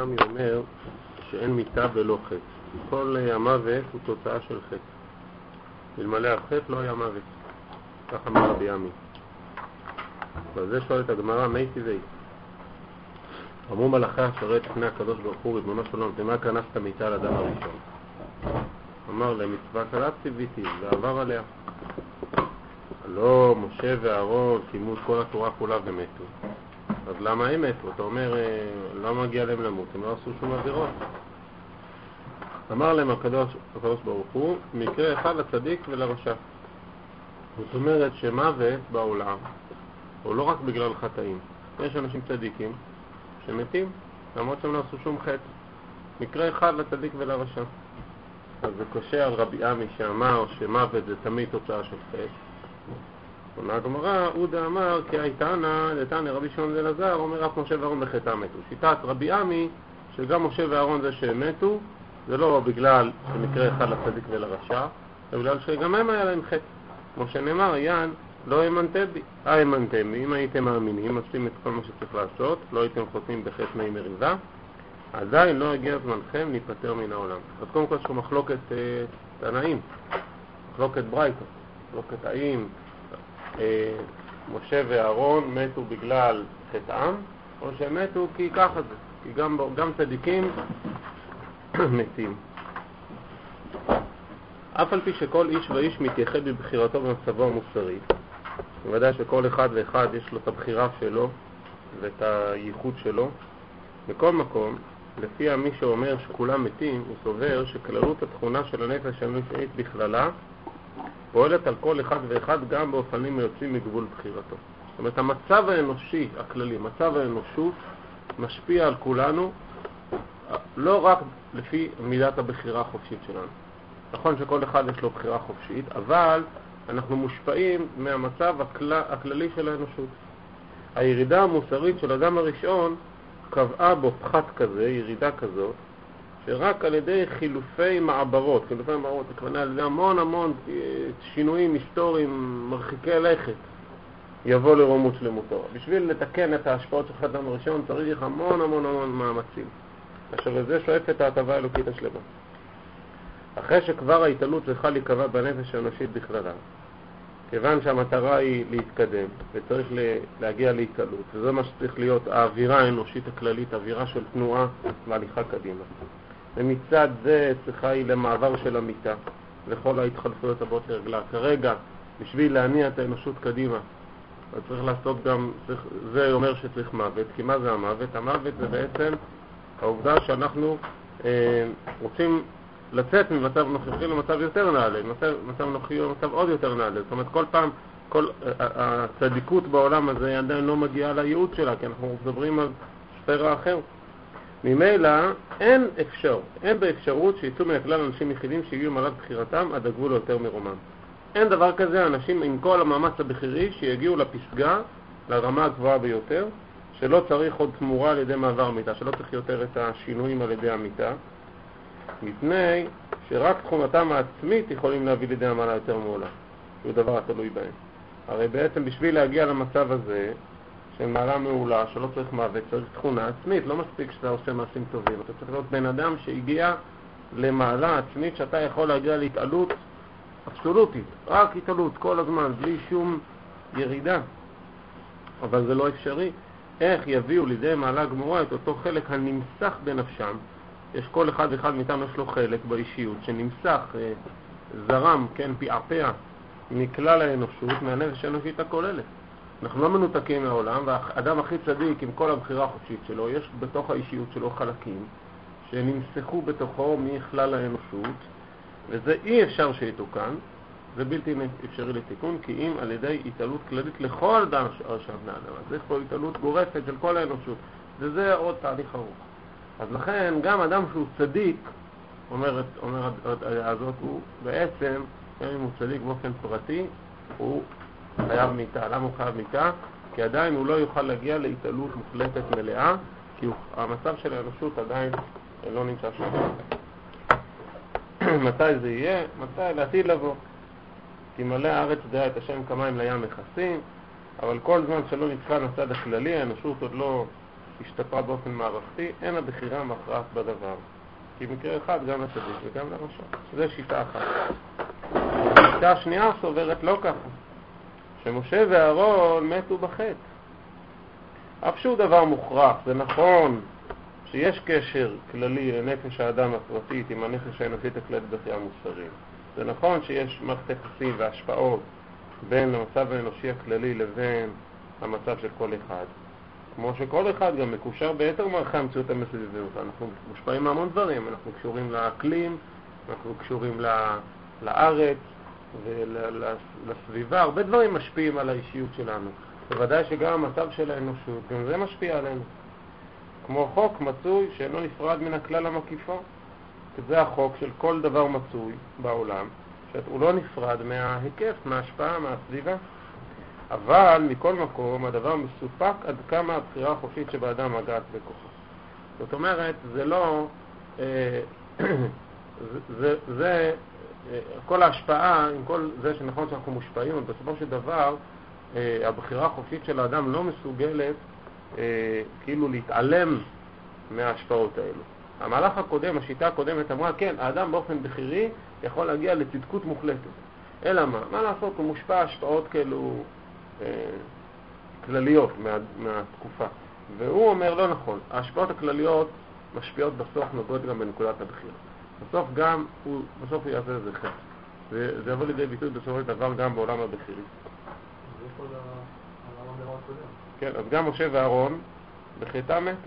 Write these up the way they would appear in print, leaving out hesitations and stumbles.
ימי אומר שאין מיתה ולא חטא. כל המוות הוא תוצאה של חטא. אלמלא החטא לא היה מוות. ככה אמר רבי ימי. ועל זה שואלת הגמרא, מי טבעי? אמרו מלאכי השרת לפני הקדוש ברוך הוא, ריבונו של עולם, למה כנסת מיתה על אדם הראשון? אמר להם, מצווה קלה ציוויתי, ועבר עליה. לא, משה ואהרון קיימו את כל התורה כולה ומתו. אז למה הם מתו? אתה אומר, לא מגיע להם למות, הם לא עשו שום עבירות. אמר להם הקדוש ברוך הוא, מקרה אחד לצדיק ולרשע. זאת אומרת שמוות בעולם הוא לא רק בגלל חטאים. יש אנשים צדיקים שמתים למרות שהם לא עשו שום חטא. מקרה אחד לצדיק ולרשע. אז זה קשה על רבי ימי שאמר שמוות זה תמיד תוצאה של חטא. עונה הגמרא, עודה אמר כי הייתנה לתנא רבי שמעון בן אלעזר אומר רק משה ואהרון בחטאם מתו. שיטת רבי ימי שגם משה ואהרון זה שהם מתו זה לא בגלל שמקרה אחד לצדיק ולרשע, זה בגלל שגם הם היה להם חטא. כמו שנאמר, יען לא האמנתם בי. האמנתם בי, אם הייתם מאמינים, עושים את כל מה שצריך לעשות, לא הייתם חוטאים בחטא מי מריבה, עדיין לא הגיע זמנכם להיפטר מן העולם. אז קודם כל יש פה מחלוקת תנאים, מחלוקת ברייתא, מחלוקת האם משה ואהרון מתו בגלל חטאם, או שהם מתו כי ככה זה, כי גם צדיקים מתים. אף על פי שכל איש ואיש מתייחד בבחירתו במצבו המוסרי, בוודאי שכל אחד ואחד יש לו את הבחירה שלו ואת הייחוד שלו, בכל מקום, לפי מי שאומר שכולם מתים, הוא סובר שכללות התכונה של הנפש האנושית בכללה פועלת על כל אחד ואחד גם באופנים היוצאים מגבול בחירתו. זאת אומרת, המצב האנושי הכללי, מצב האנושות, משפיע על כולנו לא רק לפי מידת הבחירה החופשית שלנו. נכון שכל אחד יש לו בחירה חופשית, אבל אנחנו מושפעים מהמצב הכללי של האנושות. הירידה המוסרית של אדם הראשון קבעה בו פחת כזה, ירידה כזאת, שרק על ידי חילופי מעברות, הכוונה על ידי המון שינויים היסטוריים מרחיקי לכת, יבוא לרומות שלמותו. בשביל לתקן את ההשפעות של האדם הראשון צריך המון מאמצים. אשר לזה שואפת ההטבה האלוקית השלמה. אחרי שכבר ההתעלות צריכה להיקבע בנפש האנושית בכללה, כיוון שהמטרה היא להתקדם וצריך להגיע להתעלות, וזה מה שצריך להיות האווירה האנושית הכללית, האווירה של תנועה והליכה קדימה. ומצד זה צריכה היא למעבר של המיטה לכל ההתחלפויות הבאות לרגלה. כרגע, בשביל להניע את האנושות קדימה, צריך לעשות גם, זה אומר שצריך מוות. כי מה זה המוות? המוות זה בעצם העובדה שאנחנו רוצים לצאת ממצב נוכחי למצב יותר נעלה, מצב נוכחי למצב עוד יותר נעלה. זאת אומרת, כל פעם, הצדיקות בעולם הזה עדיין לא מגיעה לייעוד שלה, כי אנחנו מדברים על ספירה אחר. ממילא אין באפשרות שיצאו מהכלל אנשים יחידים שהגיעו מעלת בחירתם עד הגבול יותר מרומם. אין דבר כזה אנשים עם כל המאמץ הבחירי שיגיעו לפסגה, לרמה הגבוהה ביותר, שלא צריך עוד תמורה על ידי מעבר מיטה, שלא צריך יותר את השינויים על ידי המיטה, מפני שרק תכונתם העצמית יכולים להביא לידי המעלה יותר מעולה, שהוא דבר התלוי בהם. הרי בעצם בשביל להגיע למצב הזה של מעלה מעולה, שלא צריך מוות, צריך תכונה עצמית, לא מספיק שאתה עושה מעשים טובים, אתה צריך להיות בן אדם שהגיע למעלה עצמית שאתה יכול להגיע להתעלות אבסולוטית, רק התעלות כל הזמן, בלי שום ירידה. אבל זה לא אפשרי. איך יביאו לידי מעלה גמורה את אותו חלק הנמסך בנפשם? יש כל אחד ואחד מאיתנו יש לו חלק באישיות שנמסך, זרם, כן, פעפע מכלל האנושות, מהנפש האנושית הכוללת. אנחנו לא מנותקים מהעולם, והאדם הכי צדיק עם כל הבחירה החופשית שלו, יש בתוך האישיות שלו חלקים שנמסכו בתוכו מכלל האנושות, וזה אי אפשר שיתוקן, זה בלתי אפשרי לתיקון, כי אם על ידי התעלות כללית לכל אדם שם בני אדם, אז יש פה התעלות גורפת של כל האנושות, וזה עוד תהליך ארוך. אז לכן גם אדם שהוא צדיק, אומרת הזאת, הוא בעצם, גם אם הוא צדיק באופן פרטי, הוא חייב מיטה. למה הוא חייב מיטה? כי עדיין הוא לא יוכל להגיע להתעלות מוחלטת מלאה, כי המצב של האנושות עדיין לא נמצא שם. מתי זה יהיה? מתי? לעתיד לבוא. כי מלא הארץ דעה את השם כמים לים מכסים, אבל כל זמן שלא נבחן הצד הכללי, האנושות עוד לא השתפרה באופן מערכתי, אין הבחירה מכרעת בדבר. כי במקרה אחד גם לצדיק וגם לרשע. זו שיטה אחת. השיטה השנייה סוברת לא ככה. שמשה ואהרון מתו בחטא. אף שהוא דבר מוכרח, זה נכון שיש קשר כללי לנפש האדם הפרטית עם הנפש האנושית הכללית בחיי המוסריים. זה נכון שיש מערכת יחסים והשפעות בין המצב האנושי הכללי לבין המצב של כל אחד. כמו שכל אחד גם מקושר ביתר מערכי המציאות המסביבים. אנחנו מושפעים מהמון דברים, אנחנו קשורים לאקלים, אנחנו קשורים לארץ ולסביבה, הרבה דברים משפיעים על האישיות שלנו. בוודאי שגם המצב של האנושות, גם זה משפיע עלינו. כמו חוק מצוי שאינו נפרד מן הכלל המקיפו. זה החוק של כל דבר מצוי בעולם, שהוא לא נפרד מההיקף, מההשפעה, מהסביבה. אבל מכל מקום הדבר מסופק עד כמה הבחירה החופשית שבאדם מגעת בכוחה. זאת אומרת, זה לא... זה כל ההשפעה, עם כל זה שנכון שאנחנו מושפעים, בסופו של דבר הבחירה החופשית של האדם לא מסוגלת כאילו להתעלם מההשפעות האלו. המהלך הקודם, השיטה הקודמת אמרה, כן, האדם באופן בחירי יכול להגיע לצדקות מוחלטת. אלא מה? מה לעשות? הוא מושפע השפעות כאלו כלליות מהתקופה. והוא אומר, לא נכון, ההשפעות הכלליות משפיעות בסוף, נוגעות גם בנקודת הבחירה. בסוף הוא יעשה איזה חטא. זה יבוא לידי ביטוי בסופו של דבר גם בעולם הבחירי. זה יכול לעולם הדבר הקודם. כן, אז גם משה ואהרון בחטאם מתו.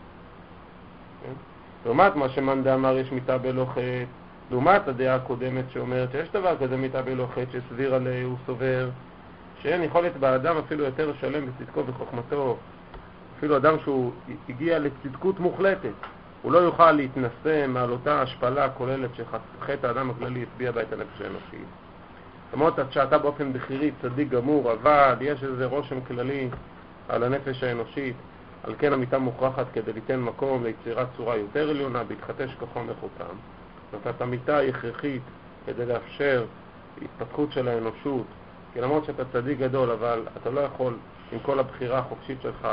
לעומת מה שמאן דאמר יש מיתה בלא חטא, לעומת הדעה הקודמת שאומרת שיש דבר כזה מיתה בלא חטא, שסביר עליה הוא סובר שאין יכולת באדם אפילו יותר לשלם בצדקו וחוכמתו, אפילו אדם שהוא הגיע לצדקות מוחלטת, הוא לא יוכל להתנסה על אותה השפלה הכוללת שחטא האדם הכללי הצביע בה את הנפש האנושית. למרות שאתה באופן בחירי צדיק גמור, אבל יש איזה רושם כללי על הנפש האנושית, על כן המיטה מוכרחת כדי ליתן מקום ליצירת צורה יותר עליונה, בהתחתש כוחם וחותם. זאת אומרת, המיטה היא הכרחית כדי לאפשר התפתחות של האנושות, כי למרות שאתה צדיק גדול, אבל אתה לא יכול עם כל הבחירה החופשית שלך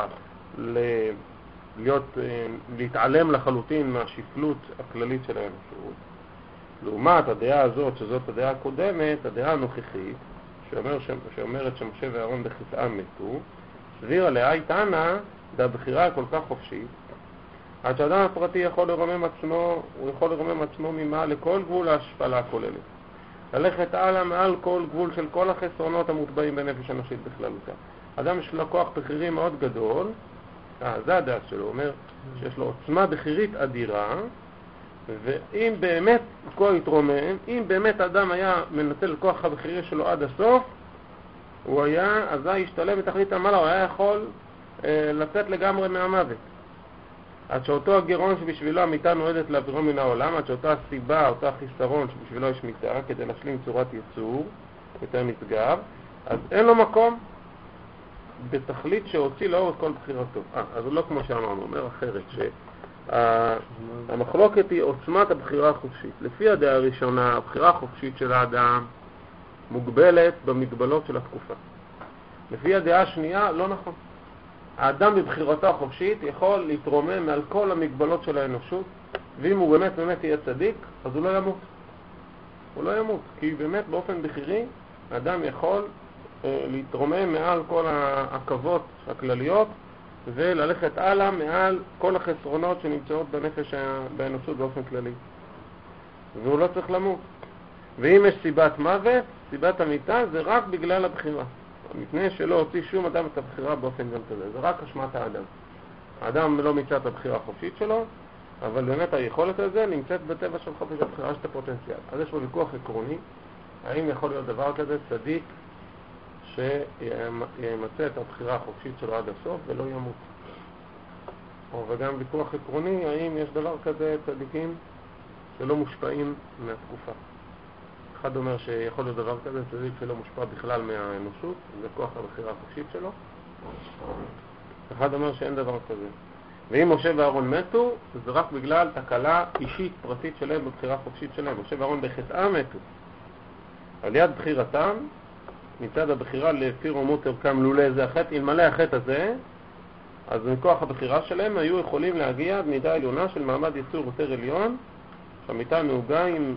להתעלם לחלוטין מהשפלות הכללית של האנושות. לעומת הדעה הזאת, שזאת הדעה הקודמת, הדעה הנוכחית, שאומרת שמשה ואהרון בחטאם מתו, סביר עליה איתנה, הבחירה כל כך חופשית, עד שהאדם הפרטי יכול לרומם עצמו, הוא יכול לרומם עצמו ממעל לכל גבול ההשפלה הכוללת. ללכת הלאה מעל כל גבול של כל החסרונות המוטבעים בנפש אנושית בכללותה. אדם יש לו כוח בחירי מאוד גדול, זה הדעה שלו, הוא אומר שיש לו עוצמה בחירית אדירה, ואם באמת כוח יתרומם, אם באמת האדם היה מנצל כוח הבחירי שלו עד הסוף, הוא היה, אז זה ישתלם בתכלית המעלה, הוא היה יכול לצאת לגמרי מהמוות. עד שאותו הגירעון שבשבילו המיטה נועדת להעבירו מן העולם, עד שאותה הסיבה, אותו החיסרון שבשבילו יש מיטה, כדי להשלים צורת יצור יותר נשגב, אז אין לו מקום בתכלית שהוציא לאור את כל בחירתו. אז הוא לא כמו שאמרנו, אומר אחרת, שהמחלוקת היא עוצמת הבחירה החופשית. לפי הדעה הראשונה, הבחירה החופשית של האדם מוגבלת במגבלות של התקופה. לפי הדעה השנייה, לא נכון. האדם בבחירתו החופשית יכול להתרומם מעל כל המגבלות של האנושות, ואם הוא באמת יהיה צדיק, אז הוא לא ימות. הוא לא ימות, כי באמת באופן בחירי, האדם יכול להתרומם מעל כל העכבות הכלליות, וללכת הלאה מעל כל החסרונות שנמצאות בנפש באנושות באופן כללי. והוא לא צריך למות. ואם יש סיבת מוות, סיבת המיטה, זה רק בגלל הבחירה. מפני שלא הוציא שום אדם את הבחירה באופן גם כזה. זה רק אשמת האדם. האדם לא מיצה את הבחירה החופשית שלו, אבל באמת היכולת הזה נמצאת בטבע של חופש הבחירה של הפוטנציאל. אז יש לו ויכוח עקרוני, האם יכול להיות דבר כזה צדיק שימצא את הבחירה החופשית שלו עד הסוף ולא ימות. וגם ויכוח עקרוני, האם יש דבר כזה צדיקים שלא מושפעים מהתקופה. אחד אומר שיכול להיות דבר כזה, צדיק שלא מושפע בכלל מהאנושות, זה כוח הבחירה החופשית שלו. אחד אומר שאין דבר כזה. ואם משה ואהרון מתו, זה רק בגלל תקלה אישית פרטית שלהם בבחירה החופשית שלהם. משה ואהרון בחטאם מתו. על יד אז מכוח הבחירה שלהם היו יכולים להגיע במידה עליונה של מעמד יצור יותר עליון, שהמיטה נהוגה עם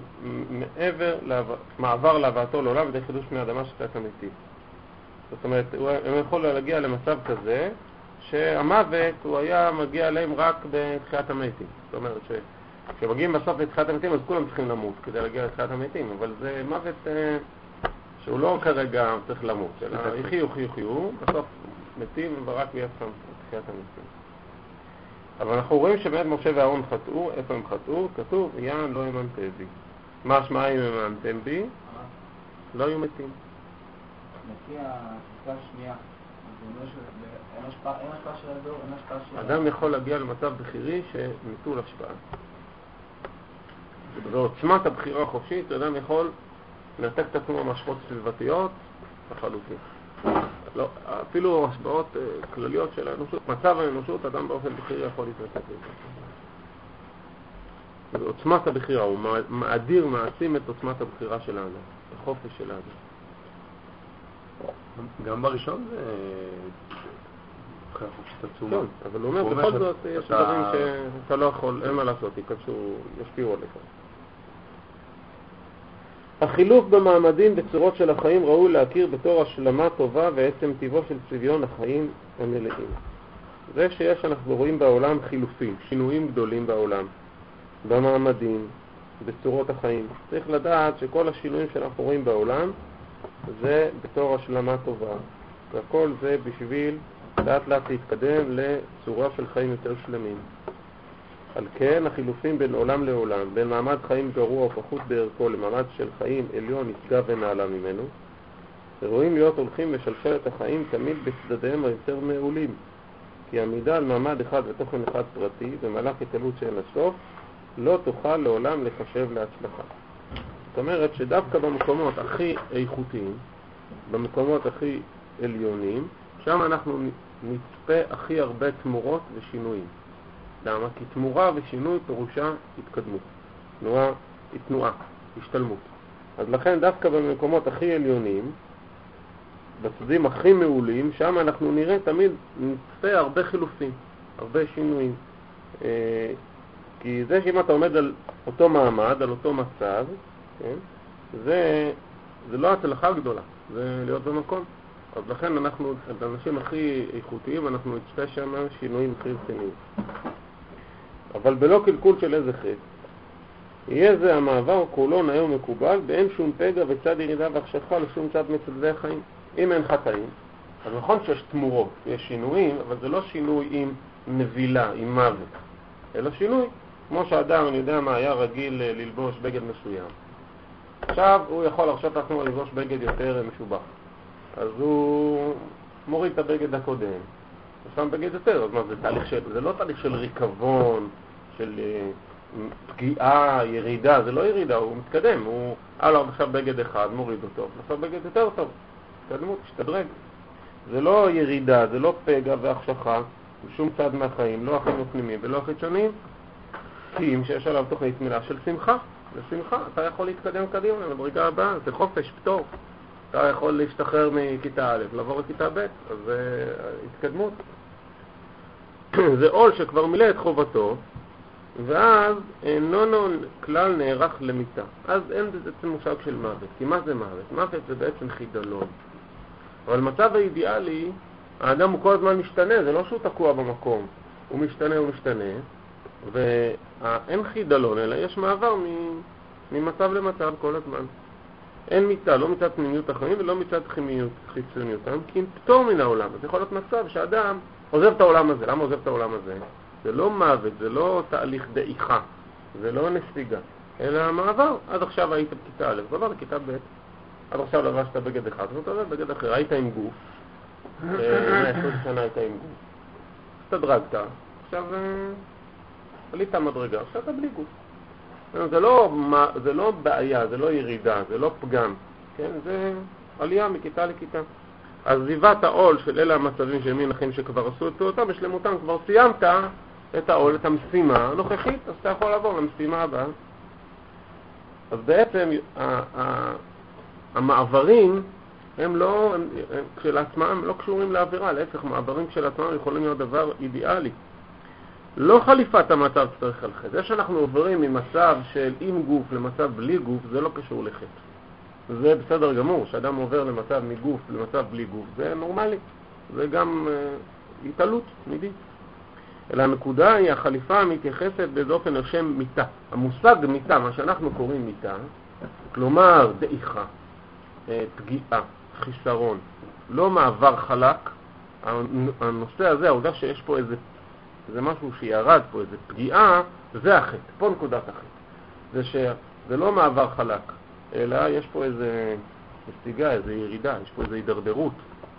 מעבר להבאתו לעולם בידי חידוש פני האדמה של תחיית המתים. זאת אומרת, הם יכולו להגיע למצב כזה שהמוות הוא היה מגיע אליהם רק בתחיית המתים. זאת אומרת כשמגיעים בסוף לתחיית המתים אז כולם צריכים למות כדי להגיע לתחיית המתים, אבל זה מוות שהוא לא כרגע צריך למות, אלא יחיו, בסוף מתים ורק יהיה שם תחיית המתים. אבל אנחנו רואים שבאמת משה ואהרון חטאו. איפה הם חטאו? כתוב, יען לא האמנתם בי. מה השמעה אם האמנתם בי? לא היו מתים. לפי התפיסה השנייה, אין השפעה של הדור, אין השפעה של... אדם יכול להגיע למצב בחירי שנטול השפעה. בעוצמת הבחירה החופשית, אדם יכול לנתק את עצמו מהשפעות סביבתיות לחלוטין. לא, אפילו השפעות כלליות של האנושות, מצב האנושות, אדם באופן בחירי יכול להתנתק לזה. בעוצמת הבחירה, הוא מאדיר, מעצים את עוצמת הבחירה של האדם, החופש של האדם. גם בראשון זה בחירה חופשית עצומה. כן, אבל הוא אומר, בכל זאת יש דברים שאתה לא יכול, אין מה לעשות, ישפיעו עליך. החילוף במעמדים בצורות של החיים ראוי להכיר בתור השלמה טובה ועצם טבעו של צביון החיים המלאים. זה שיש אנחנו רואים בעולם חילופים, שינויים גדולים בעולם, במעמדים, בצורות החיים. צריך לדעת שכל השינויים שאנחנו רואים בעולם זה בתור השלמה טובה. והכל זה בשביל לאט לאט להתקדם לצורה של חיים יותר שלמים. על כן החילופים בין עולם לעולם, בין מעמד חיים גרוע או פחות בערכו למעמד של חיים עליון נשגב ונעלה ממנו, רואים להיות הולכים בשלשלת החיים תמיד בצדדיהם היותר מעולים, כי עמידה על מעמד אחד ותוכן אחד פרטי במהלך התעלות שאין הסוף לא תוכל לעולם לחשב להצלחה. זאת אומרת שדווקא במקומות הכי איכותיים, במקומות הכי עליונים, שם אנחנו נצפה הכי הרבה תמורות ושינויים. למה? כי תמורה ושינוי פירושה התקדמות, תנועה, השתלמות. אז לכן דווקא במקומות הכי עליונים, בצדדים הכי מעולים, שם אנחנו נראה תמיד נצפה הרבה חילופים, הרבה שינויים. כי זה שאם אתה עומד על אותו מעמד, על אותו מצב, כן? זה לא הצלחה גדולה, זה להיות במקום. אז לכן אנחנו, את האנשים הכי איכותיים, אנחנו נצפה שם שינויים הכי רציניים. אבל בלא קלקול של איזה חטא. יהיה זה המעבר כולו נאה ומקובל, באין שום פגע וצד ירידה והחשכה לשום צד מצדדי החיים. אם אין חטאים, אז נכון שיש תמורות, יש שינויים, אבל זה לא שינוי עם נבילה, עם מוות, אלא שינוי. כמו שאדם, אני יודע מה, היה רגיל ללבוש בגד מסוים. עכשיו הוא יכול להרשות לעצמו ללבוש בגד יותר משובח. אז הוא מוריד את הבגד הקודם. שם בגד יותר, אז מה, זה לא תהליך של ריקבון, של פגיעה, ירידה, זה לא ירידה, הוא מתקדם, הוא עכשיו בגד אחד, מוריד אותו, עכשיו בגד יותר טוב, תקדמות, תשתדרג. זה לא ירידה, זה לא פגע והחשכה, בשום צד מהחיים, לא החיים הפנימיים ולא החיצוניים, כי אם שיש עליו תוכנית מילה של שמחה, לשמחה, אתה יכול להתקדם קדימה למדרגה הבאה, זה חופש, פטור. אתה יכול להשתחרר מכיתה א', לעבור לכיתה ב', אז זה התקדמות. זה עול שכבר מילא את חובתו, ואז אינו כלל נערך למיטה. אז אין בעצם מושג של מוות. כי מה זה מוות? מוות זה בעצם חידלון. אבל מצב האידיאלי, האדם הוא כל הזמן משתנה, זה לא שהוא תקוע במקום. הוא משתנה, ואין חידלון, אלא יש מעבר ממצב למצב כל הזמן. אין מיטה, לא מצד פנימיות החיים ולא מצד חיצוניותם, כי אין פטור מן העולם. אז יכול להיות מצב שאדם עוזב את העולם הזה. למה עוזב את העולם הזה? זה לא מוות, זה לא תהליך דעיכה, זה לא נסיגה, אלא מעבר. עד עכשיו היית בכיתה א', עבר לכיתה ב', עד עכשיו לבשת בגד אחד, ואתה עובד בגד אחר, היית עם גוף, 120 שנה היית עם גוף, הסתדרגת, עכשיו עלית מדרגה, עכשיו אתה בלי גוף. זה לא בעיה, זה לא ירידה, זה לא פגם, כן? זה עלייה מכיתה לכיתה. אז זיבת העול של אלה המצבים של מין אחים שכבר עשו את פעולתם, בשלמותם כבר סיימת את העול, את המשימה הנוכחית, אז אתה יכול לעבור למשימה הבאה. אז בעצם המעברים הם כשלעצמם הם לא קשורים לעבירה, להפך, מעברים כשלעצמם יכולים להיות דבר אידיאלי. לא חליפת המצב צריך על חטא. זה שאנחנו עוברים ממצב של עם גוף למצב בלי גוף, זה לא קשור לחטא. זה בסדר גמור, שאדם עובר למצב מגוף למצב בלי גוף, זה נורמלי. זה גם התעלות תמידית. אלא הנקודה היא החליפה מתייחסת באופן לשם מיטה. המושג מיטה, מה שאנחנו קוראים מיטה, כלומר דעיכה, פגיעה, חיסרון, לא מעבר חלק. הנושא הזה, העובדה שיש פה זה משהו שירד פה, איזה פגיעה, זה החטא, פה נקודת החטא. זה שזה לא מעבר חלק, אלא יש פה איזה נסיגה, איזה ירידה, יש פה איזה הידרדרות,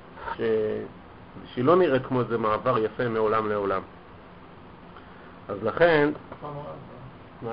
שהיא לא נראית כמו איזה מעבר יפה מעולם לעולם. אז לכן, מה?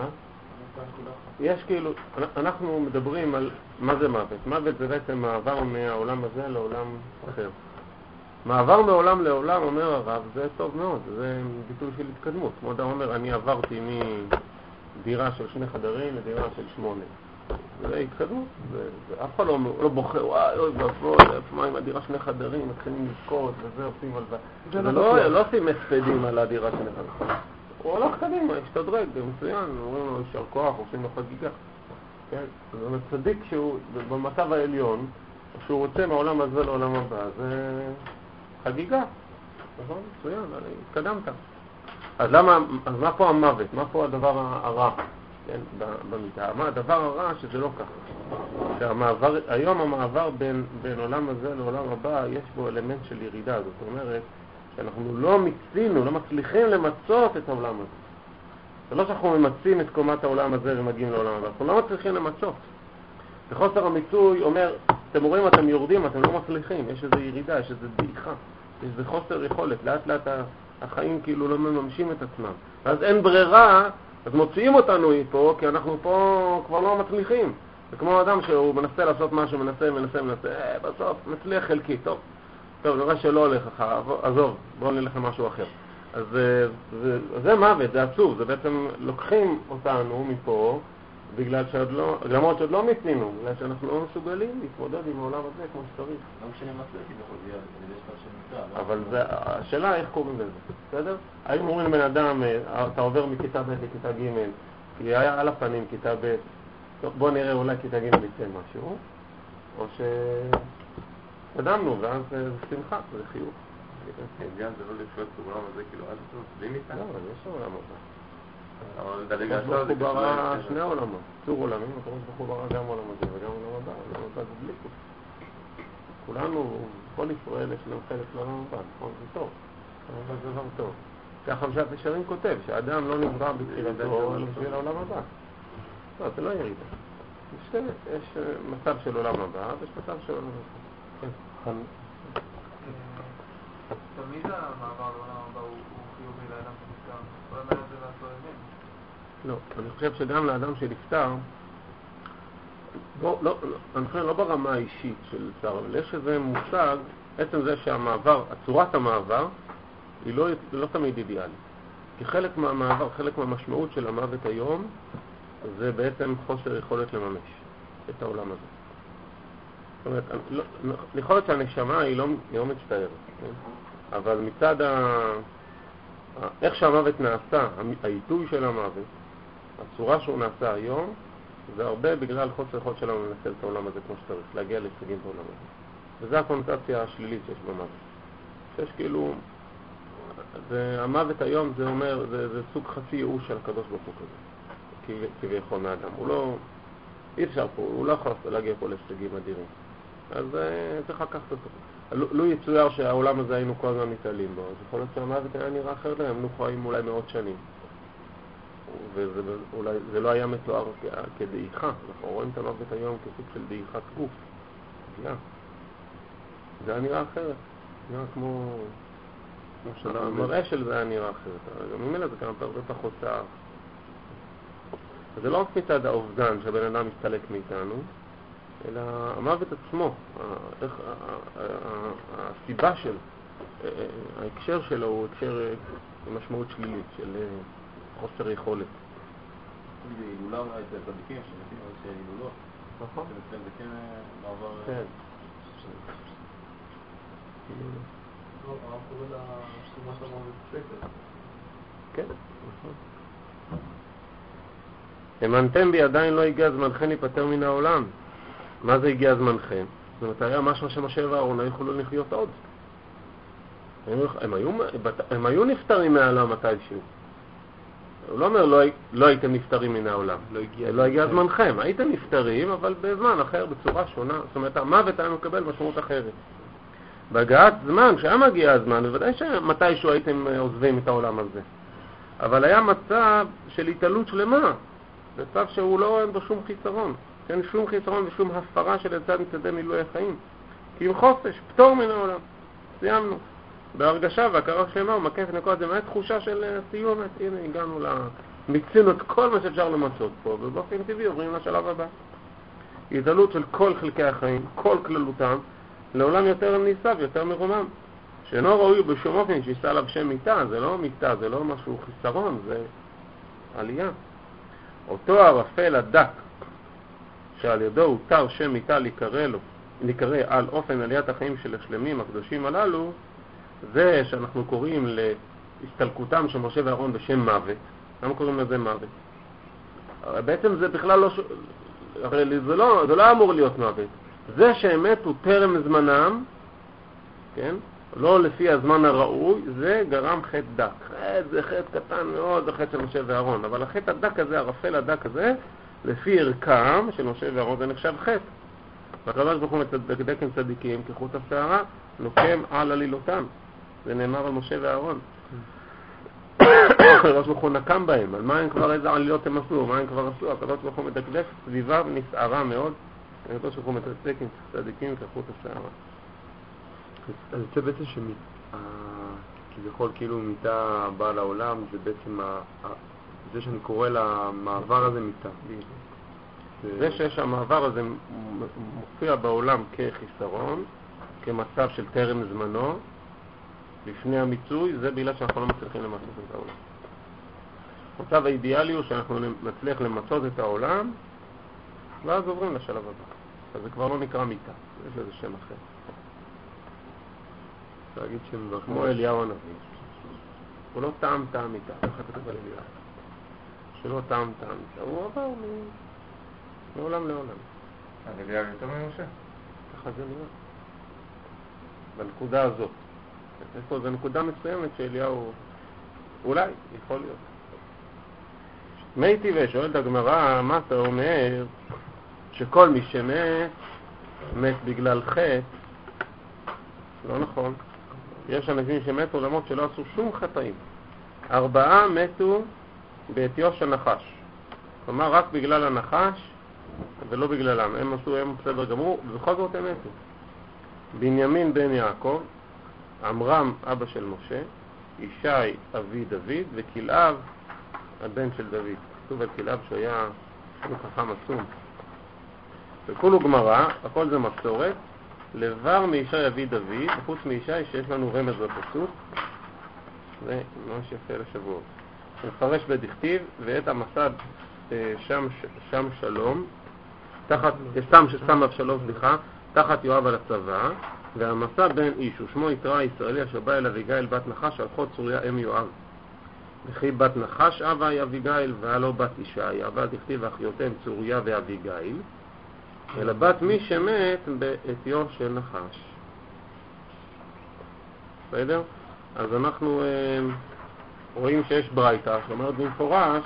יש כאילו, אנחנו מדברים על מה זה מוות. מוות זה בעצם מעבר מהעולם הזה לעולם אחר. מעבר מעולם לעולם, אומר הרב, זה טוב מאוד, זה ביטוי של התקדמות. כמו אדם אומר, אני עברתי מדירה של 2 חדרים לדירה של 8. זה התקדמות, אף אחד לא בוכה, וואי, אוי, מה עם הדירה 2 חדרים, מתחילים לבכות וזה, עושים על זה. לא עושים מספדים על הדירה 2 חדרים. הוא הולך קדימה, השתדרג, זה מצוין, אומרים לו יישר כוח, עושים לו חגיגה. זאת אומרת, צדיק שהוא במצב העליון, שהוא רוצה מהעולם הזה לעולם הבא, זה חגיגה. נכון? מצוין, התקדמת. אז מה פה המוות? מה פה הדבר הרע? כן, במיטה. הדבר הרע שזה לא ככה. היום המעבר בין עולם הזה לעולם הבא, יש בו אלמנט של ירידה. זאת אומרת, שאנחנו לא מצליחים למצות את העולם הזה. זה לא שאנחנו ממצים את קומת העולם הזה ומגיעים לעולם הבא. אנחנו לא מצליחים למצות. וחוסר המיצוי אומר, אתם רואים, אתם יורדים, אתם לא מצליחים. יש איזו ירידה, יש איזו דעיכה. יש איזה חוסר יכולת. לאט לאט החיים כאילו לא מממשים את עצמם. אז אין ברירה, אז מוציאים אותנו פה, כי אנחנו פה כבר לא מצליחים. זה כמו אדם שהוא מנסה לעשות משהו, מנסה, בסוף מצליח חלקי, טוב, נראה שלא הולך אחר, עזוב, בואו נלך למשהו אחר. אז זה מוות, זה עצוב, זה בעצם לוקחים אותנו מפה, בגלל למרות שעוד לא מיצינו, בגלל שאנחנו לא מסוגלים להתמודד עם העולם הזה כמו שצריך. לא משנה מה צריך, יכול להיות, אני יודע שאתה שנקרא. אבל השאלה איך קוראים לזה, בסדר? האם אומרים לבן אדם, אתה עובר מכיתה ב' לכיתה ג', כי היה על הפנים כיתה ב', בוא נראה אולי כיתה ג' יצא משהו, או קדמנו, ואז זה שמחה, זה חיוך. גם זה לא לחיות בעולם הזה, כאילו עד הסוף, בלי מיטה? לא, אבל יש העולם הזה. אבל דלג הקדוש ברוך הוא ברא שני עולמות, צור עולמים, הקדוש ברוך הוא ברא גם עולם הזה וגם עולם הבא, עולם הבא זה בלי כוף. כולנו, כל ישראל יש לנו חלק לעולם הבא, נכון? זה טוב, אבל זה דבר טוב. ככה חמשת ישרים כותב, שהאדם לא נברא בתחילתו בשביל העולם הבא. לא, זה לא ירידה. יש מצב של עולם הבא ויש מצב של עולם הבא. כן. תמיד המעבר לעולם הבא הוא חיובי לאדם שנפטר. לא אומר את זה לעצור ימין. לא, אני חושב שגם לאדם שנפטר, אני חושב לא ברמה האישית של נפטר, אבל יש איזה מושג, עצם זה שהמעבר, צורת המעבר, היא לא תמיד אידיאלית. כי חלק מהמעבר, חלק מהמשמעות של המוות היום, זה בעצם חוסר יכולת לממש את העולם הזה. זאת אומרת, יכול להיות שהנשמה היא לא מצטערת, כן? אבל מצד איך שהמוות נעשה, העיתוי של המוות, הצורה שהוא נעשה היום, זה הרבה בגלל חוסר יכולת שלנו לנצל את העולם הזה כמו שצריך, להגיע להישגים בעולם הזה. וזו הקונוטציה השלילית שיש במוות. שיש כאילו, המוות היום זה אומר, זה סוג חצי ייאוש של הקדוש ברוך הוא כזה, כביכול מהאדם. הוא לא, אי אפשר פה, הוא לא יכול להגיע פה להישגים אדירים. אז צריך לקחת אותו. לא יצויר שהעולם הזה היינו כל הזמן מתעלים בו, אז יכול להיות שהמוות היה נראה אחר להם, היינו חיים אולי מאות שנים. וזה לא היה מתואר כדעיכה. אנחנו רואים את המוות היום כסוג של דעיכת גוף, פגיעה. זה היה נראה אחרת. נראה כמו המראה של זה היה נראה אחרת. גם ממילא זה כמה הרבה פחות צער. זה לא רק מצד האובדן שהבן אדם מסתלק מאיתנו, אלא המוות עצמו, הסיבה של, ההקשר שלו הוא הקשר משמעות שלילית, של חוסר יכולת. זה הילולה אולי, זה צדיקים שמתים על זה הילולות. נכון. זה כן מעבר... כן. לא, הרב קורא לה שמה שלמה וספקת. כן, נכון. האמנתם בי, עדיין לא הגיע זמנכם להיפטר מן העולם. מה זה הגיע זמנכם? זאת אומרת, היה משהו שמשה ואהרון לא יכולו לחיות עוד. הם היו נפטרים מהעולם מתישהו. הוא לא אומר לא הייתם נפטרים מן העולם. לא הגיע זמנכם. הייתם נפטרים, אבל בזמן אחר, בצורה שונה. זאת אומרת, המוות היה מקבל משמעות אחרת. בהגעת זמן, כשהיה מגיע הזמן, בוודאי שמתישהו הייתם עוזבים את העולם הזה. אבל היה מצב של התעלות שלמה. מצב שהוא לא אין בו שום חיסרון. אין שום חיסרון ושום הפרה של הצד מצדי מילוי החיים. כי עם חופש, פטור מן העולם. סיימנו. בהרגשה והכרה שלמה הוא מקף נקודת, זה באמת תחושה של סיום. הנה, הגענו מיצינו את כל מה שאפשר למצות פה, ובאופן טבעי עוברים לשלב הבא. התעלות של כל חלקי החיים, כל כללותם, לעולם יותר ניסה ויותר מרומם. שאינו ראוי בשום אופן שישא עליו שם מיטה, זה לא מיטה, זה לא משהו חיסרון, זה עלייה. אותו ערפל הדק, שעל ידו הותר שם מיטה להיקרא על אופן עליית החיים של השלמים הקדושים הללו, זה שאנחנו קוראים להסתלקותם של משה ואהרון בשם מוות. למה קוראים לזה מוות? בעצם זה בכלל לא, הרי זה לא אמור להיות מוות. זה שמתו טרם זמנם, כן? לא לפי הזמן הראוי, זה גרם חטא דק. זה חטא קטן מאוד, זה חטא של משה ואהרון. אבל החטא הדק הזה, הרפל הדק הזה, לפי ערכם של משה ואהרון, זה נחשב חטא. והקדוש ברוך הוא מדקדק עם צדיקים כחוט השערה, נוקם על עלילותם. זה נאמר על משה ואהרון. הקדוש ברוך הוא נקם בהם. על מה הם כבר איזה עלילות הם עשו, מה הם כבר עשו. הקדוש ברוך הוא מדקדק סביבה ונסערה מאוד. הקדוש ברוך הוא מדקדק עם צדיקים כחוט השערה. אז זה בעצם כביכול כאילו מיטה באה לעולם, זה בעצם זה שאני קורא למעבר הזה מיטה. זה שיש המעבר הזה מופיע בעולם כחיסרון, כמצב של טרם זמנו, לפני המיצוי, זה בגלל שאנחנו לא מצליחים למצות את העולם. המצב האידיאלי הוא שאנחנו נצליח למצות את העולם, ואז עוברים לשלב הבא. אז זה כבר לא נקרא מיטה, יש לזה שם אחר. להגיד שהם כמו אליהו הנביא. הוא לא טעם מיטה, איך אתה כתוב על אליהו? שלא טעם מיטה, הוא עבר מעולם לעולם. אז אליהו יותר ממשה? ככה זה נראה. בנקודה הזאת. זו נקודה מסוימת שאליהו אולי יכול להיות. מי טבעי, שואלת הגמרא, מה אתה אומר שכל מי מת בגלל חטא? לא נכון. יש אנשים שמתו למרות שלא עשו שום חטאים. 4 מתו בעטיו של נחש. כלומר רק בגלל הנחש ולא בגללם. הם בסדר גמור ובכל זאת הם מתו. בנימין בן יעקב, עמרם אבא של משה, ישי אבי דוד וכלאב הבן של דוד. כתוב על כלאב שהיה חכם עצום. וכולו גמרא, הכל זה מסורת, לבר מישי אבי דוד, חוץ מישי שיש לנו רמז בפסוק, זה ממש יפה לשבועות. נפרש בדכתיב, ואת המסד שם שלום, שם אבשלום, תחת יואב על הצבא, והמסע בן איש, ושמו יתרא ישראלי אשר בא אל אביגיל בת נחש, על חוד צוריה אם יואב. וכי בת נחש אבה היא אביגיל, והלא בת אישה, אבל דכתיב אחיותיהם צוריה ואביגיל, אלא בת מי שמת בעטיו של נחש. בסדר? אז אנחנו רואים שיש ברייתא, שאומרת במפורש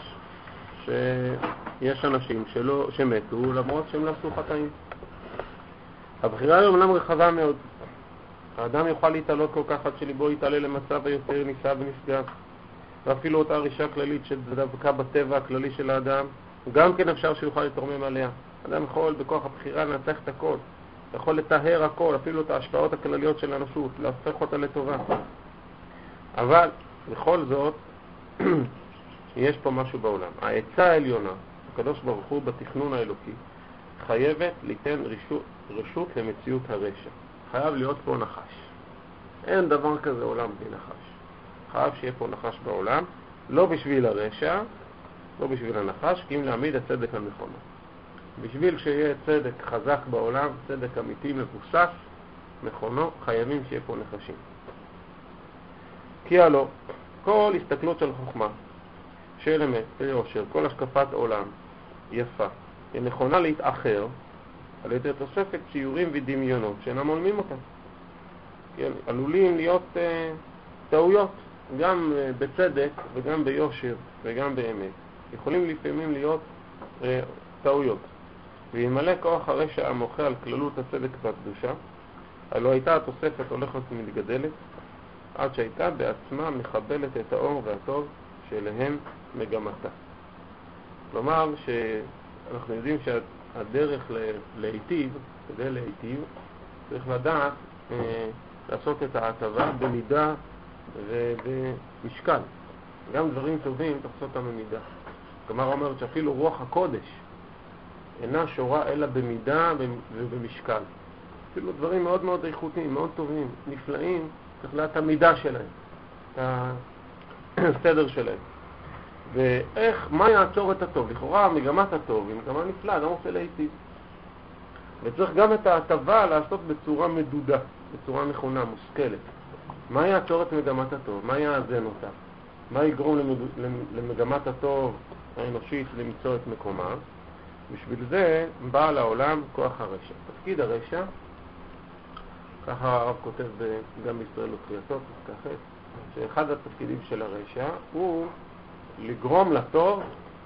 שיש אנשים שמתו למרות שהם לא עשו חטאים. הבחירה היא אומנם רחבה מאוד. האדם יוכל להתעלות כל כך עד שליבו יתעלה למצב היותר נישא ונפגע. ואפילו אותה רישה כללית שדווקא בטבע הכללי של האדם, גם כן אפשר שיוכל להתרומם עליה. האדם יכול בכוח הבחירה לנצח את הכל. יכול לטהר הכל, אפילו את ההשפעות הכלליות של האנושות, להפך אותה לטובה. אבל בכל זאת, יש פה משהו בעולם. העצה העליונה, הקדוש ברוך הוא בתכנון האלוקי, חייבת ליתן רשות למציאות הרשע. חייב להיות פה נחש. אין דבר כזה עולם בלי נחש. חייב שיהיה פה נחש בעולם, לא בשביל הרשע, לא בשביל הנחש, כי אם להעמיד הצדק על מכונו. בשביל שיהיה צדק חזק בעולם, צדק אמיתי מבוסס, מכונו, חייבים שיהיה פה נחשים. כי הלא, כל הסתכלות של חוכמה, של אמת, של יושר, כל השקפת עולם יפה, היא נכונה להתאחר על ידי תוספת ציורים ודמיונות שאינם עולמים אותם. כן, עלולים להיות טעויות, גם בצדק וגם ביושר וגם באמת. יכולים לפעמים להיות טעויות. וימלא כוח הרשע המוחה על כללות הצדק והקדושה, הלא הייתה התוספת הולכת ומתגדלת, עד שהייתה בעצמה מחבלת את האור והטוב שאליהם מגמתה. כלומר שאנחנו יודעים שהדרך להיטיב, כדי להיטיב, צריך לדעת לעשות את ההטבה במידה ובמשקל. גם דברים טובים צריך לעשות אותם במידה. כלומר אומרת שאפילו רוח הקודש אינה שורה אלא במידה ובמשקל. אפילו דברים מאוד מאוד איכותיים, מאוד טובים, נפלאים, צריך לדעת את המידה שלהם, את הסדר שלהם. ואיך, מה יעצור את הטוב? לכאורה מגמת הטוב היא מגמה נפלאה, אדם רוצה להיטיב. וצריך גם את ההטבה לעשות בצורה מדודה, בצורה נכונה, מושכלת. מה יעצור את מגמת הטוב? מה יאזן אותה? מה יגרום למגמת הטוב האנושית למצוא את מקומה? בשביל זה בא לעולם כוח הרשע. תפקיד הרשע, ככה הרב כותב גם בישראל ותחייתו, שאחד התפקידים של הרשע הוא לגרום לטוב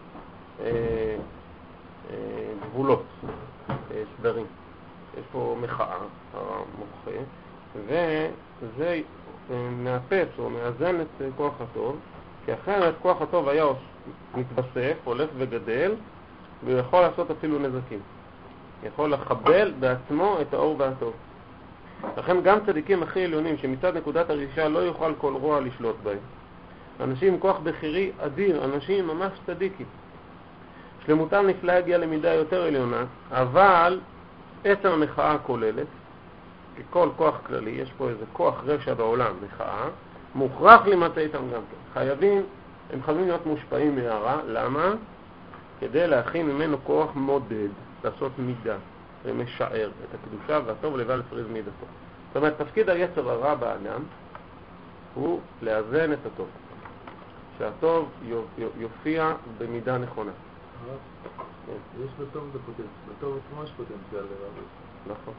גבולות, סדרים. יש פה מחאה, המוחה, וזה מאפס או מאזן את כוח הטוב, כי אחרת כוח הטוב היה מתווסף, הולך וגדל, והוא יכול לעשות אפילו נזקים. יכול לחבל בעצמו את האור והטוב. לכן גם צדיקים הכי עליונים שמצד נקודת הרגישה לא יוכל כל רוע לשלוט בהם. אנשים עם כוח בחירי אדיר, אנשים ממש צדיקים. שלמותם נפלאה הגיעה למידה יותר עליונה, אבל עצם המחאה הכוללת, כי כל כוח כללי, יש פה איזה כוח רשע בעולם, מחאה, מוכרח להימצא איתם גם כן. חייבים, הם חייבים להיות מושפעים מהרע. למה? כדי להכין ממנו כוח מודד, לעשות מידה ומשער את הקדושה והטוב לבא לפריז מידתו. זאת אומרת, תפקיד היצר הרע באדם הוא לאזן את הטוב. שהטוב יופיע במידה נכונה. יש בטוב זה פוטנציאל, בטוב עצמו יש פוטנציאל לרע. נכון.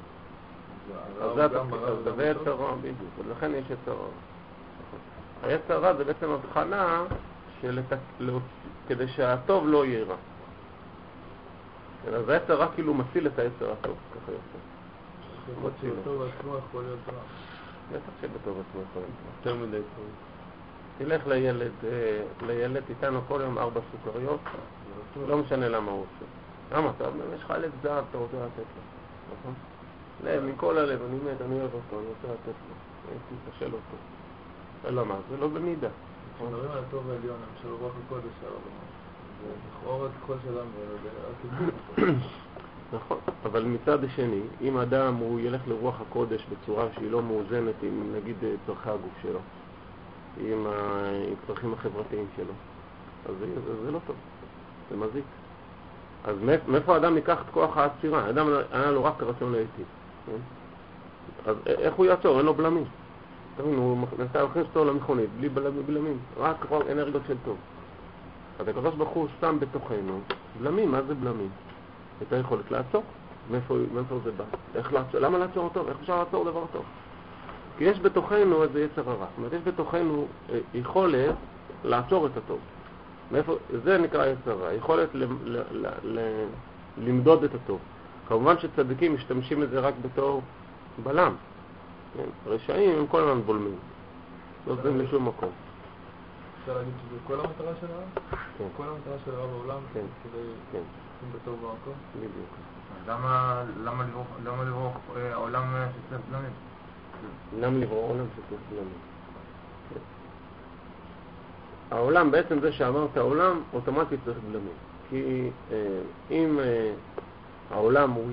אז זה יצר רע בדיוק, ולכן יש יצר רע. היצר רע זה בעצם הבחנה כדי שהטוב לא יהיה רע. אז היצר רע כאילו מציל את היצר הטוב, ככה יוצא. שבטוב עצמו יכול להיות רע. בטח שבטוב עצמו יכול להיות רע. יותר מדי טוב. תלך לילד, תיתן לו כל יום 4 סוכריות, לא משנה למה הוא עושה. למה? יש לך ילד זהב, אתה רוצה לתת לו. נכון? לב, מכל הלב, אני מת, אני אוהב אותו, אני רוצה לתת לו. הייתי מתשל אותו. ולמה? זה לא במידה. כשמדברים על הטוב העליון, למשל רוח הקודש הרב, זה לכאורה כל שלנו, נכון, אבל מצד השני, אם אדם הוא ילך לרוח הקודש בצורה שהיא לא מאוזנת עם נגיד צרכי הגוף שלו, עם צרכים החברתיים שלו, אז זה לא טוב, זה מזיק. אז מאיפה האדם ייקח את כוח העצירה? האדם היה לו רק רצון להיטיב. אז איך הוא יעצור? אין לו בלמים. הוא מנסה להכניס אותו למכונית, בלי בלמים, רק אנרגיות של טוב. אז הקדוש ברוך הוא שם בתוכנו בלמים. מה זה בלמים? את היכולת לעצור. מאיפה זה בא? למה לעצור אותו? איך אפשר לעצור דבר טוב? כי יש בתוכנו איזה יצר הרע. זאת אומרת, יש בתוכנו יכולת לעצור את הטוב. זה נקרא יצר הרע. יכולת למדוד את הטוב. כמובן שצדיקים משתמשים את זה רק בתור בלם. רשעים הם כל הזמן בולמים. לא עושים לשום מקום. אפשר להגיד שזה כל המטרה של הרב? כן. כל המטרה של הרב בעולם? כן. כדי לשים בטוב במקום? בדיוק. למה לברוך העולם שצריך בלמים? למה לברוא עולם שצריך בלמים? העולם, בעצם זה שאמרת העולם, אוטומטית צריך בלמים. כי אם העולם הוא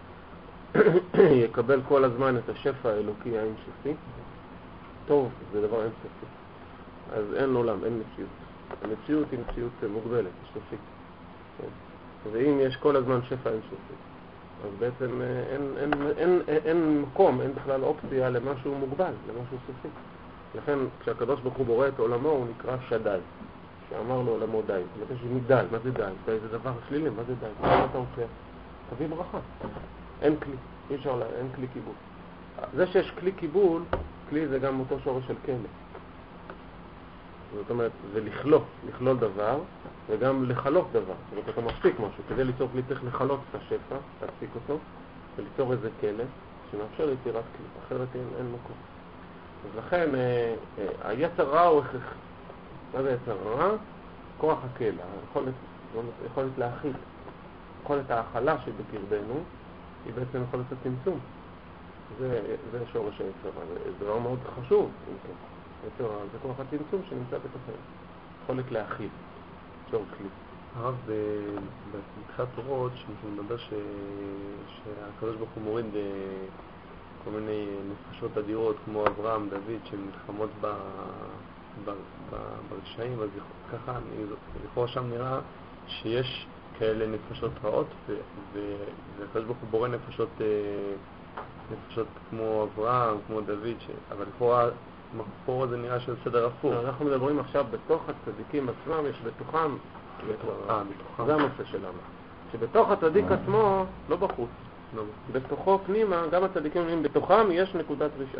יקבל כל הזמן את השפע האלוקי האינסופי, טוב, זה דבר אינסופי. אז אין עולם, אין מציאות. המציאות היא מציאות מוגבלת, סופית. כן. ואם יש כל הזמן שפע אינסופי, אז בעצם אין מקום, אין בכלל אופציה למשהו מוגבל, למשהו סופי. לכן כשהקדוש ברוך הוא בורא את עולמו הוא נקרא שדל, שאמר לו עולמו די. זאת אומרת שמדל, מה זה די? די זה דבר שלילי, מה זה די? מה אתה עושה? תביא ברכה. אין כלי, אי אפשר, אין כלי קיבול. זה שיש כלי קיבול, כלי זה גם אותו שורש של כלא. זאת אומרת, זה לכלול דבר וגם לחלות דבר. זאת אומרת, אתה מפסיק משהו. כדי ליצור כלי צריך לחלות את השפע, להפסיק אותו, וליצור איזה כלא שמאפשר יצירת כלי. אחרת אין מקום. אז לכן, היצר רע הוא הכרחי. מה זה יצר רע? כוח הכלא, יכולת להאכיל. יכולת ההאכלה שבקרבנו היא בעצם יכולת הצמצום. זה שורש היצר רע. זה דבר מאוד חשוב. יצר רע זה כוח הצמצום שנמצא בתוכנו. יכולת להאכיל. שור כלי. הרב, בתחילת תורות, שמדבר שהקדוש ברוך הוא מוריד כל מיני נפשות אדירות כמו אברהם, דוד, שמלחמות ברשעים, אז ככה, לכאורה שם נראה שיש כאלה נפשות רעות, והקדוש ברוך הוא בורא נפשות כמו אברהם, כמו דוד, אבל לכאורה מקור זה נראה שזה סדר הפוך. אנחנו מדברים עכשיו בתוך הצדיקים עצמם, יש בתוכם, זה הנושא שלנו. שבתוך הצדיק עצמו, לא בחוץ, בתוכו פנימה, גם הצדיקים אומרים, בתוכם יש נקודת רשעה.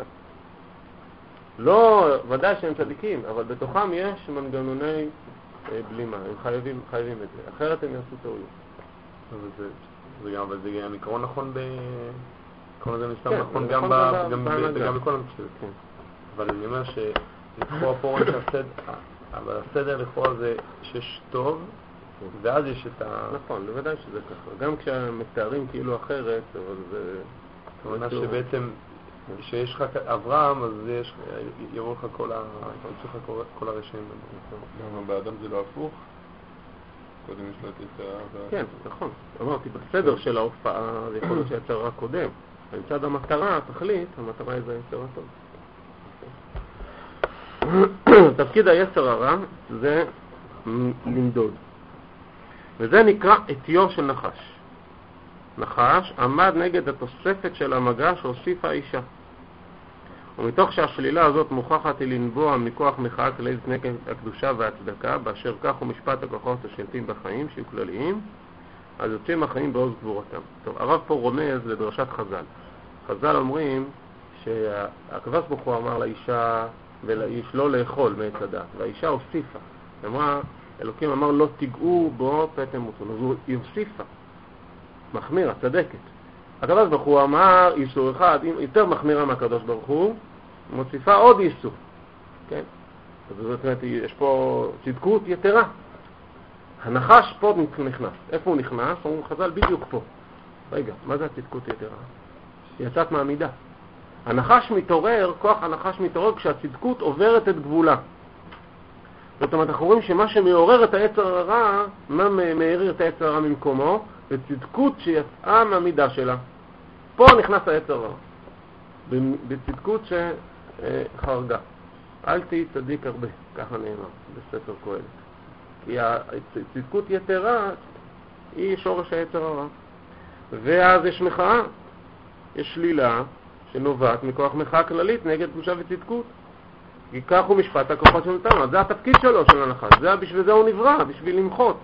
לא, ודאי שהם צדיקים, אבל בתוכם יש מנגנוני בלימה, הם חייבים את זה, אחרת הם יעשו טעויות. אבל זה גם עיקרון נכון עיקרון הזה נסתם נכון גם בכל המציאות. אבל אני אומר שלכאורה פה אבל הסדר לכאורה זה שיש טוב, ואז יש את נכון, בוודאי שזה ככה. גם כשמתארים כאילו אחרת, אבל זה... כלומר שבעצם, שיש לך אברהם, אז יבוא לך כל הרשעים. למה באדם זה לא הפוך? קודם יש לו את ה... כן, נכון. אמרתי, בסדר של ההופעה, זה יכול להיות שיצר רק קודם. מצד המטרה, התכלית, המטרה היא זה יצר הטוב. תפקיד היצר הרע זה למדוד. וזה נקרא אתיו של נחש. נחש עמד נגד התוספת של המגע שהוסיפה האישה. ומתוך שהשלילה הזאת מוכחת היא לנבוע מכוח מחאה כללית נגד הקדושה והצדקה, באשר כך הוא משפט הכוחות השלטים בחיים שיהיו כלליים, אז יוצאים החיים בעוז גבורתם. טוב, הרב פה רומז לדרשת חז"ל. חז"ל אומרים שהקדוש ברוך הוא אמר לאישה ולאיש לא לאכול מעץ הדת, והאישה הוסיפה. אמרה, אלוקים אמר לא תיגעו בו פטם מותון, אז היא הוסיפה. מחמירה, צדקת. הקדוש ברוך הוא אמר איסור אחד, יותר מחמירה מהקדוש ברוך הוא, מוסיפה עוד איסור. כן? זאת אומרת, יש פה צדקות יתרה. הנחש פה נכנס. איפה הוא נכנס? הוא חז"ל בדיוק פה. רגע, מה זה הצדקות יתרה? יצאת מהמידה. הנחש מתעורר, כוח הנחש מתעורר כשהצדקות עוברת את גבולה. זאת אומרת, אנחנו רואים שמה שמעורר את היצר הרע, מה מעורר את היצר הרע ממקומו? בצדקות שיצאה מהמידה שלה. פה נכנס היצר הרע. בצדקות שחרגה. אל תהי צדיק הרבה, ככה נאמר בספר קהלת. כי הצדקות יתרה היא שורש היצר הרע. ואז יש מחאה, יש שלילה שנובעת מכוח מחאה כללית נגד קדושה וצדקות. כי כך הוא משפט הכוחות שנתנו. אז זה התפקיד שלו של הנחש. בשביל זה הוא נברא, בשביל למחות.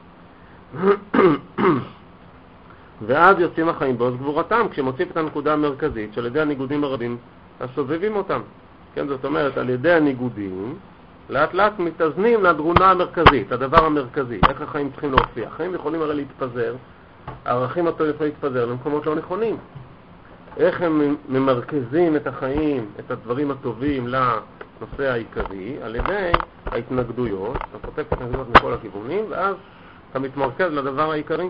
ואז יוצאים החיים בעוז גבורתם, כשמוצאים את הנקודה המרכזית שעל ידי הניגודים הרבים הסובבים אותם. כן, זאת אומרת, על ידי הניגודים לאט לאט מתאזנים לדרונה המרכזית, הדבר המרכזי. איך החיים צריכים להופיע? החיים יכולים הרי להתפזר, הערכים הטובים יכולים להתפזר למקומות לא נכונים. איך הם ממרכזים את החיים, את הדברים הטובים לנושא העיקרי, על ידי ההתנגדויות, אתה פותק את ההתנגדויות מכל הכיוונים, ואז אתה מתמרכז לדבר העיקרי.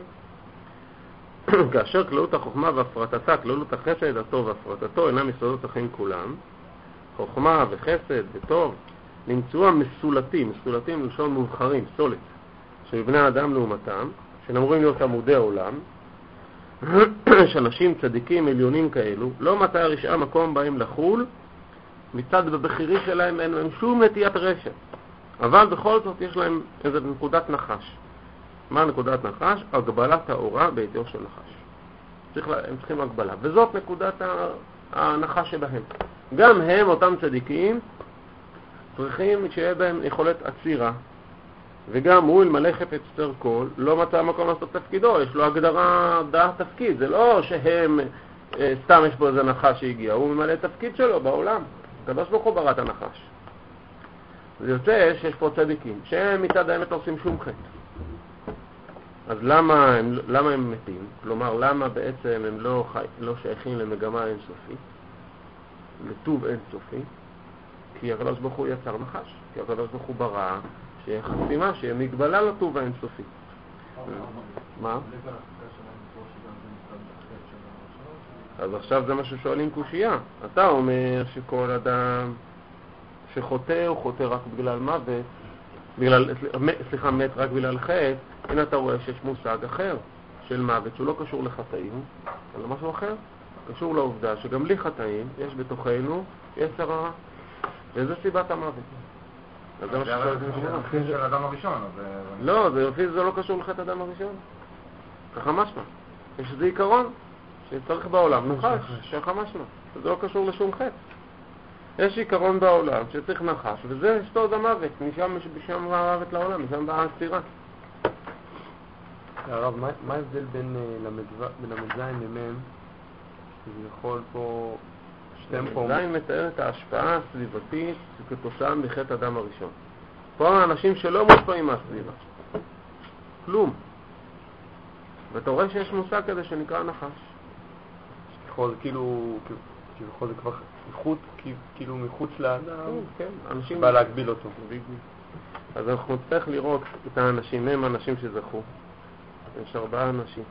כאשר כללות החוכמה והפרטתה, כללות החסד, הטוב והפרטתו, אינם יסודות החיים כולם, חוכמה וחסד וטוב, נמצאו המסולטים, מסולטים לשון מובחרים, סולת, של בני האדם לעומתם, שנאמרים להיות עמודי העולם, שאנשים צדיקים עליונים כאלו, לא מתי הרשעה מקום בהם לחול, מצד בבחירי שלהם אין להם שום נטיית רשע. אבל בכל זאת יש להם איזו נקודת נחש. מה נקודת נחש? הגבלת האורה בעתיו של נחש. הם צריכים הגבלה. וזאת נקודת ההנחה שבהם. גם הם, אותם צדיקים, צריכים שיהיה בהם יכולת עצירה. וגם הוא, אלמלא חפץ יוצר כל, לא מצא מקום לעשות תפקידו, יש לו הגדרה דעת תפקיד. זה לא שהם, סתם יש פה איזה נחש שהגיע, הוא ממלא תפקיד שלו בעולם. הקדוש ברוך הוא ברא את הנחש. זה יוצא שיש פה צדיקים, שהם מצד האמת לא עושים שום חטא. אז למה הם מתים? כלומר, למה בעצם הם לא שייכים למגמה אינסופית, לטוב אינסופי? כי הקדוש ברוך הוא יצר נחש, כי הקדוש ברוך הוא ברא שיהיה חסימה, שיהיה מגבלה לטוב האינסופי. מה? אז עכשיו זה מה ששואלים קושייה. אתה אומר שכל אדם שחוטא הוא חוטא רק בגלל מוות, מת רק בגלל חטא. הנה אתה רואה שיש מושג אחר של מוות שהוא לא קשור לחטאים, אלא משהו אחר, קשור לעובדה שגם בלי חטאים יש בתוכנו יצר הרע. וזה סיבת המוות. זה הרפי של האדם הראשון. לא, זה לא קשור לחטא האדם הראשון. ככה משמע. יש איזה עיקרון שצריך בעולם נחש, שככה משמע. זה לא קשור לשום חטא. יש עיקרון בעולם שצריך נחש, וזה שתוד המוות. משם המוות לעולם, משם באה הסתירה. הרב, מה ההבדל בין למדזיין למם? שזה יכול פה... למדזיין מתאר את ההשפעה הסביבתית כתוצאה מחטא אדם הראשון. פה האנשים שלא מושפעים מהסביבה. כלום. ואתה רואה שיש מושג כזה שנקרא נחש. יכול כאילו זה כבר כאילו מחוץ לאדם, כן, אנשים בא להגביל אותו. אז אנחנו צריך לראות את האנשים, הם אנשים שזכו. יש 4 אנשים.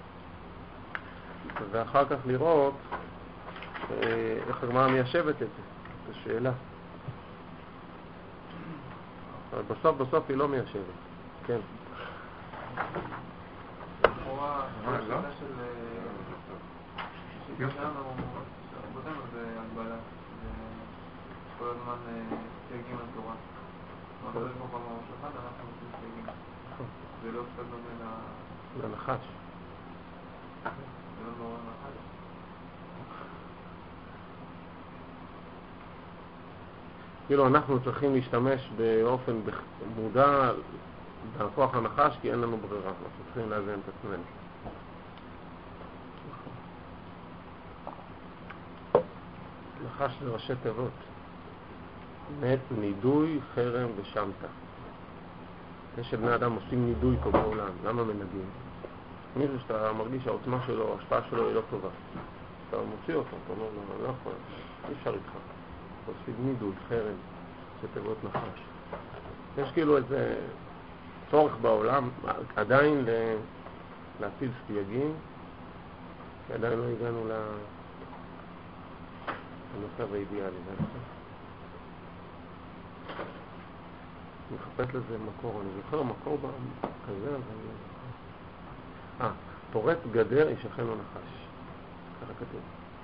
ואחר כך לראות איך הגמרא מיישבת את זה. זו שאלה. אבל בסוף היא לא מיישבת. כן. לכאורה, השאלה של שלנו, בודנו זה הגבלה. כל הזמן סייגים על תורה. אנחנו לא פה במראש אחד, אנחנו עושים סייגים. זה לא קצת דומה לנחש. זה לא נורא נחש. כאילו אנחנו צריכים להשתמש באופן מודע בכוח הנחש, כי אין לנו ברירה. אנחנו צריכים לאזן את עצמנו. נחש זה ראשי תיבות. מת, נידוי, חרם ושמתה. יש שבני אדם עושים נידוי פה בעולם. למה מנגים? מישהו שאתה מרגיש שהעוצמה שלו, ההשפעה שלו היא לא טובה. אתה מוציא אותו, אתה אומר לו, לא יכול, אי אפשר איתך. עושים נידוי, חרם, שתיבות נחש. יש כאילו איזה צורך בעולם עדיין להטיל סייגים, כי עדיין לא הגענו למצב האידיאלי. אני מחפש לזה מקור, אני זוכר מקור כזה, אבל... פורץ גדר ישכן לו נחש. ככה כתוב.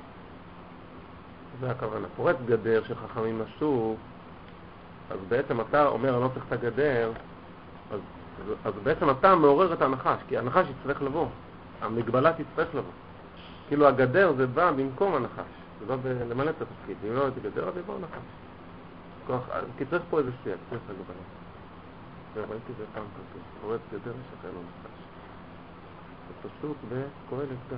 זה הכוונה. פורץ גדר שחכמים עשו, אז בעצם אתה אומר, אני לא צריך את הגדר, אז בעצם אתה מעורר את הנחש, כי הנחש יצטרך לבוא. המגבלה תצטרך לבוא. כאילו הגדר זה בא במקום הנחש. זה בא למלא את התפקיד. אם לא הייתי גדר, אז יבוא נחש. כי צריך פה איזה סייג, צריך הגבלה. וראיתי זה פעם כתוב. פורץ גדר ישכן לו נחש. זה פסוק בקהלת גם.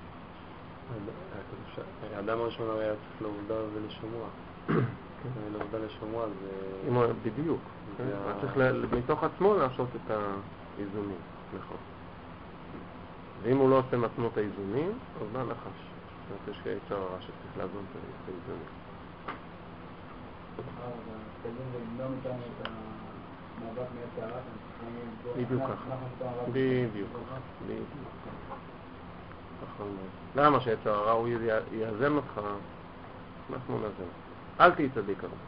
האדם הראשון היה צריך לעובדה ולשמוע. לעובדה לשמוע זה... בדיוק. צריך מתוך עצמו לעשות את האיזונים. נכון. ואם הוא לא עושה מעצמו את האיזונים, אז מה נחש? יש כעצר הרע שצריך לאזון את האיזונים. בדיוק ככה. בדיוק. למה שיצר הרע הוא יאזן אותך? אנחנו נאזן. אל תהי צדיק הרבה.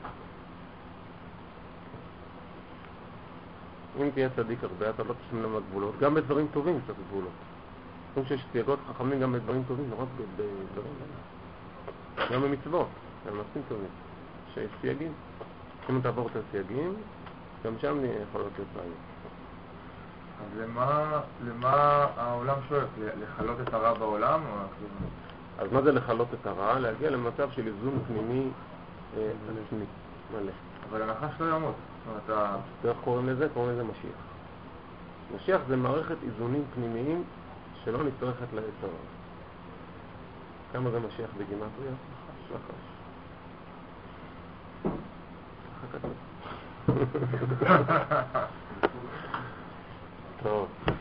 אם תהיה צדיק הרבה, אתה לא תשים למה גבולות. גם בדברים טובים צריך גבולות. כמו שיש סייגות חכמים גם בדברים טובים, לא רק בדברים האלה. גם במצוות, גם מעשים טובים. שיש סייגים. אם תעבור את הסייגים, גם שם יכולות להיות בעיות. אז למה העולם שואף? לחלות את הרע בעולם? אז מה זה לחלות את הרע? להגיע למצב של איזון פנימי עצמי, מלא. אבל הנחש לא ימות. זאת אומרת, איך קוראים לזה? קוראים לזה משיח. משיח זה מערכת איזונים פנימיים שלא נצטרכת ליצר. כמה זה משיח בגימטריה? נחש. ככה כתוב. טוב.